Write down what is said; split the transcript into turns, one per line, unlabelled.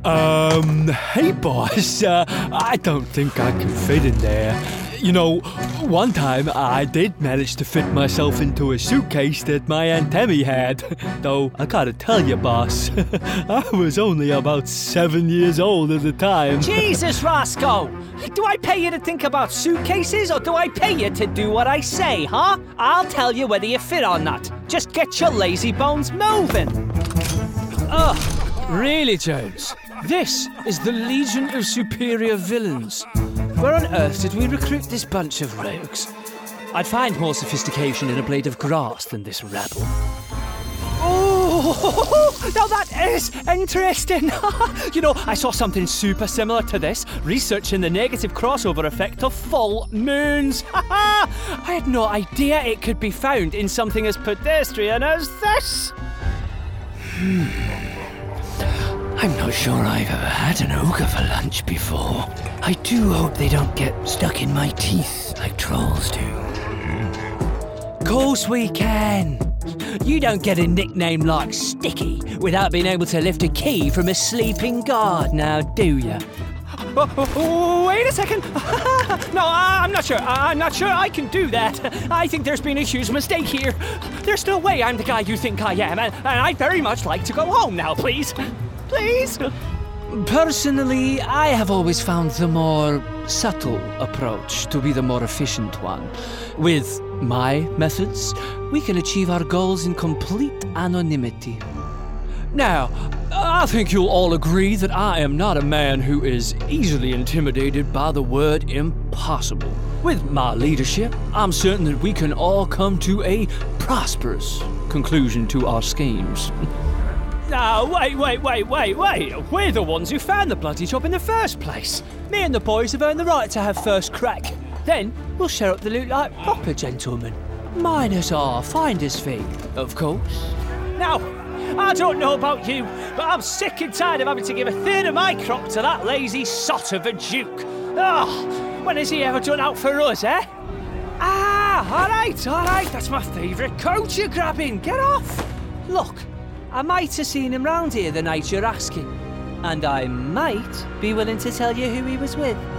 Hey boss, I don't think I can fit in there. You know, one time I did manage to fit myself into a suitcase that my Aunt Emmy had. Though, I gotta tell you, boss, I was only about 7 years old at the time.
Jesus, Roscoe! Do I pay you to think about suitcases, or do I pay you to do what I say, huh? I'll tell you whether you fit or not. Just get your lazy bones moving.
Oh, really, Jones? This is the Legion of Superior Villains. Where on earth did we recruit this bunch of rogues? I'd find more sophistication in a blade of grass than this rabble.
Oh, now that is interesting. You know, I saw something super similar to this, researching the negative crossover effect of full moons. I had no idea it could be found in something as pedestrian as this.
I'm not sure I've ever had an ogre for lunch before. I do hope they don't get stuck in my teeth like trolls do.
Course we can. You don't get a nickname like Sticky without being able to lift a key from a sleeping guard, now do you? Wait a second. No, I'm not sure. I'm not sure I can do that. I think there's been a huge mistake here. There's no way I'm the guy you think I am, and I'd very much like to go home now, please. Please?
Personally, I have always found the more subtle approach to be the more efficient one. With my methods, we can achieve our goals in complete anonymity. Now, I think you'll all agree that I am not a man who is easily intimidated by the word impossible. With my leadership, I'm certain that we can all come to a prosperous conclusion to our schemes.
Wait. We're the ones who found the bloody job in the first place. Me and the boys have earned the right to have first crack. Then we'll share up the loot like proper gentlemen. Minus our finder's fee, of course. Now, I don't know about you, but I'm sick and tired of having to give a third of my crop to that lazy sot of a duke. When has he ever done out for us, eh? All right, that's my favourite coat you're grabbing. Get off. Look, I might have seen him round here the night you're asking, and I might be willing to tell you who he was with.